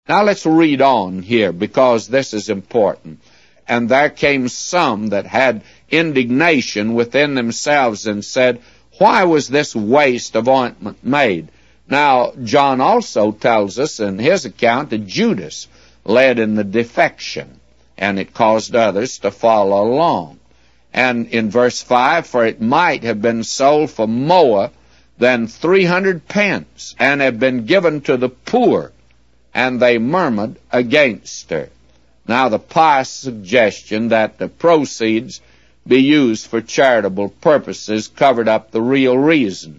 Now let's read on here, because this is important. And there came some that had indignation within themselves and said, why was this waste of ointment made? Now, John also tells us in his account that Judas led in the defection, and it caused others to follow along. And in verse 5, for it might have been sold for more than 300 pence, and have been given to the poor, and they murmured against her. Now, the pious suggestion that the proceeds be used for charitable purposes covered up the real reason.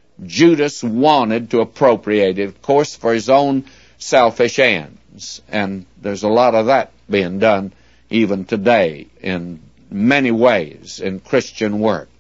Judas wanted to appropriate it, of course, for his own selfish ends. And there's a lot of that being done even today in many ways in Christian work.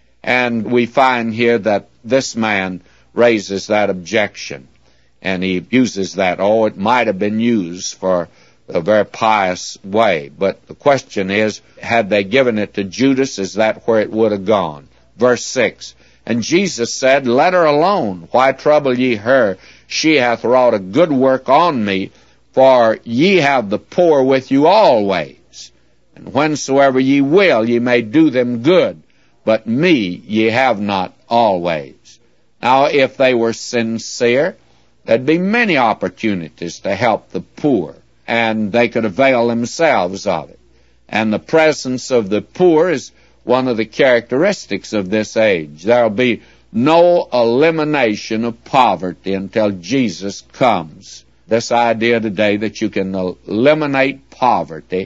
And we find here that this man raises that objection. And he uses that, it might have been used for a very pious way. But the question is, had they given it to Judas, is that where it would have gone? Verse 6, and Jesus said, let her alone. Why trouble ye her? She hath wrought a good work on me, for ye have the poor with you always. And whensoever ye will, ye may do them good, but me ye have not always. Now, if they were sincere, there'd be many opportunities to help the poor, and they could avail themselves of it. And the presence of the poor is one of the characteristics of this age. There'll be no elimination of poverty until Jesus comes. This idea today that you can eliminate poverty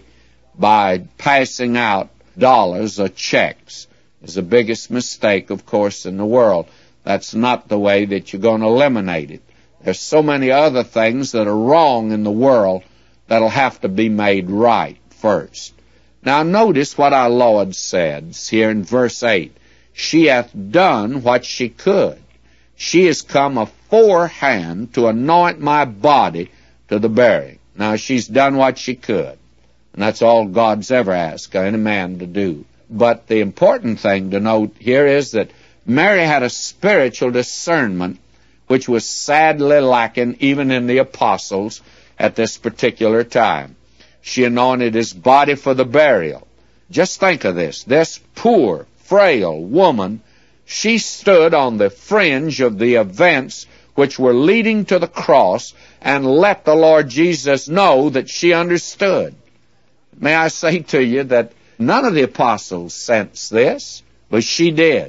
by passing out dollars or checks is the biggest mistake, of course, in the world. That's not the way that you're going to eliminate it. There's so many other things that are wrong in the world that'll have to be made right first. Now notice what our Lord says here in verse 8. She hath done what she could. She is come aforehand to anoint my body to the burying. Now she's done what she could. And that's all God's ever asked any man to do. But the important thing to note here is that Mary had a spiritual discernment which was sadly lacking even in the apostles at this particular time. She anointed his body for the burial. Just think of this. This poor, frail woman, she stood on the fringe of the events which were leading to the cross and let the Lord Jesus know that she understood. May I say to you that none of the apostles sensed this, but she did.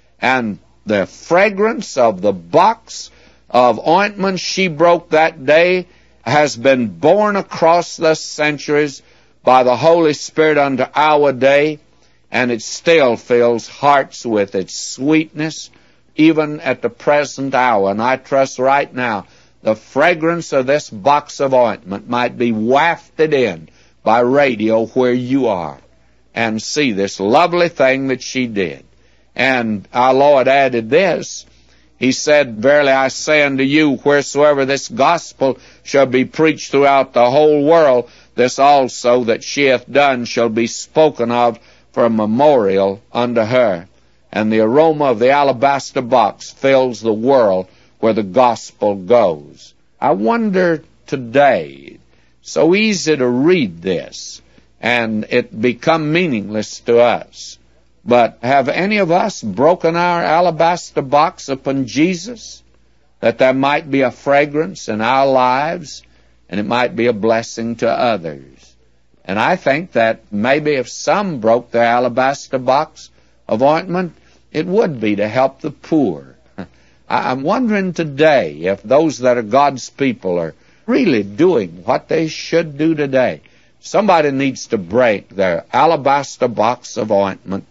And the fragrance of the box of ointment she broke that day has been borne across the centuries by the Holy Spirit unto our day, and it still fills hearts with its sweetness, even at the present hour. And I trust right now the fragrance of this box of ointment might be wafted in by radio where you are, and see this lovely thing that she did. And our Lord added this. He said, verily I say unto you, wheresoever this gospel shall be preached throughout the whole world, this also that she hath done shall be spoken of for a memorial unto her. And the aroma of the alabaster box fills the world where the gospel goes. I wonder today, so easy to read this, and it become meaningless to us. But have any of us broken our alabaster box upon Jesus, that there might be a fragrance in our lives, and it might be a blessing to others? And I think that maybe if some broke their alabaster box of ointment, it would be to help the poor. I'm wondering today if those that are God's people are really doing what they should do today. Somebody needs to break their alabaster box of ointment